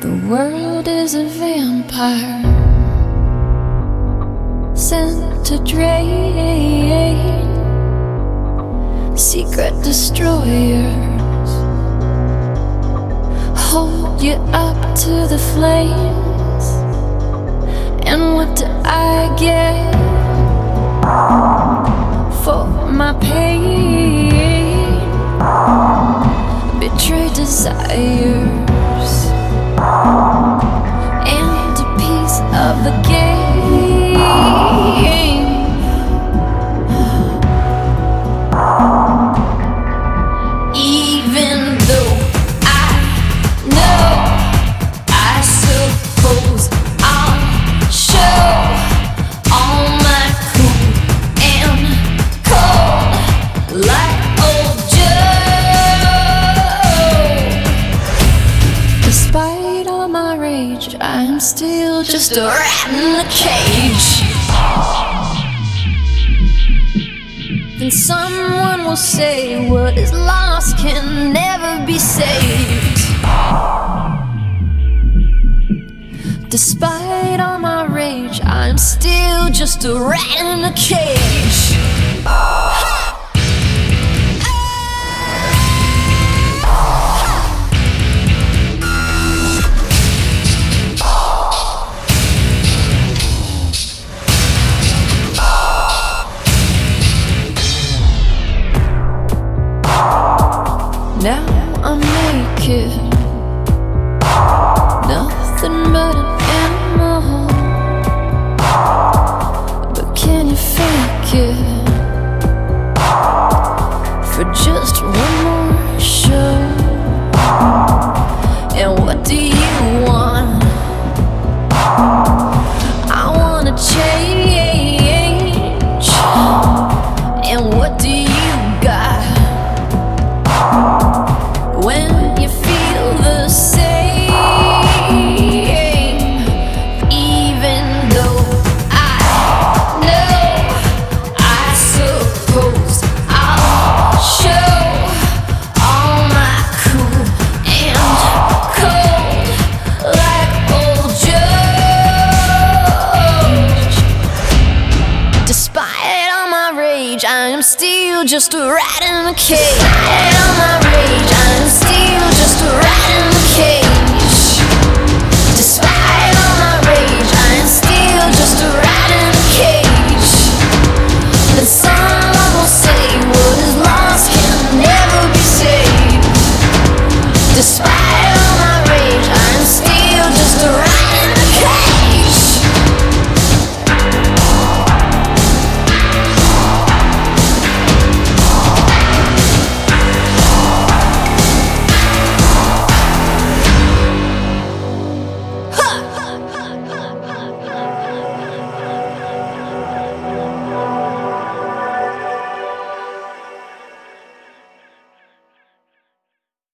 The world is a vampire sent to drain secret destroyers, hold you up to the flames. And what do I get for my pain? Betrayed desires and a piece of the game. Even though I know, I suppose I'll show all my cool and cold like old Joe. Despite all my rage, I'm still just a rat in a cage. Then someone will say what is lost can never be saved. Despite all my rage, I'm still just a rat in a cage. Now I'm naked, nothing but an animal. But can you fake it for just one more show? And what do you want? I wanna change. And what do you got? When you feel the same, even though I know, I suppose I'll show all my cool and cold like old Joe. Despite all my rage, I am still just a rat in a cage.